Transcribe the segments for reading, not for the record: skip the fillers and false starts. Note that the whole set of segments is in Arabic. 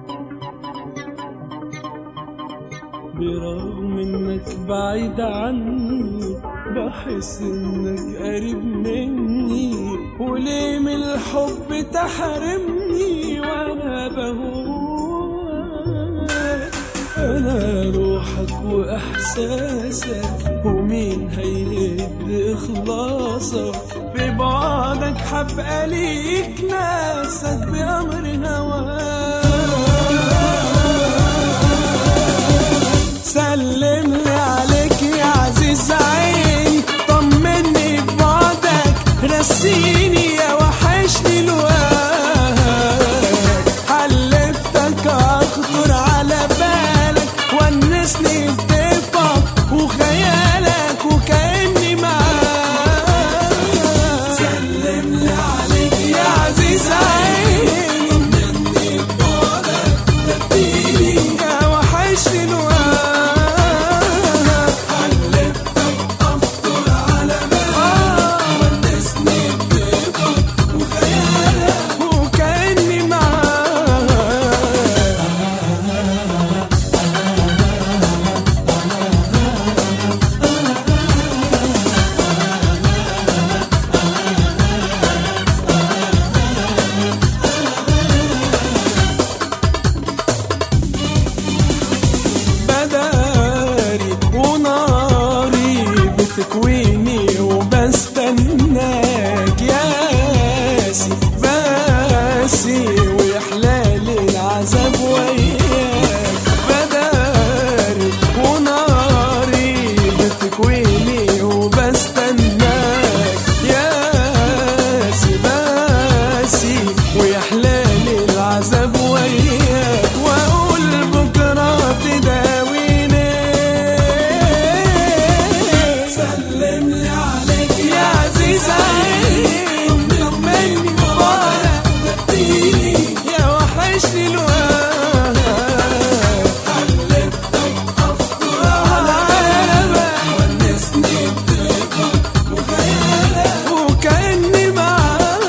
برغم انك بعيد عني بحس انك قريب مني، وليه من الحب تحرمني وانا بهواك؟ انا روحك واحساسك، ومين هيهد اخلاصك؟ في بعدك حبقى ليك ناسك بأمر هواك. سلملي عليك يا عزيز عيني، طمني ببعدك، رسيني يا وحشني لواك. حلفتك اخطر على بالك، ونسني بضيفك وخيالك وكأني معاك. سلملي عليك يا عزيز عيني، طمني ببعدك، رسيني يا وحشني لواك. تكويني وبستناك يا قاسي باسي، ويحلالي العذاب وياك. بداري وناري بتكويني وبستناك يا قاسي باسي، ويحلالي العذاب وياك. واقول بكره تداويني. سلملي عليك يا عزيز عيني، طمني ببعدك، رتيني يا وحشني لواك. حلفتك افكر على عيبك، ونسني بضيفك وخيالك وكأني معاك.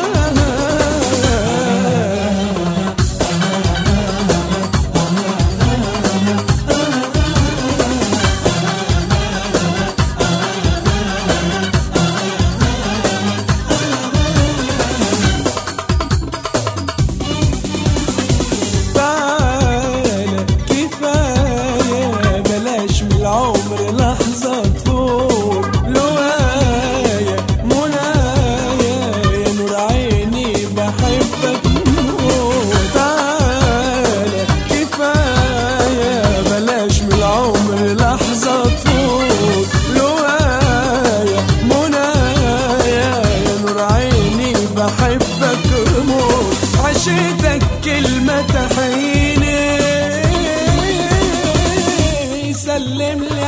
العمر لحظة تفوت لوايا منايا، يا نور عيني بحبك موت. تعالى كفاية بلاش من العمر لحظة تفوت لوايا منايا، يا نور عيني بحبك موت. عشتك كلمة تحييني. سلملي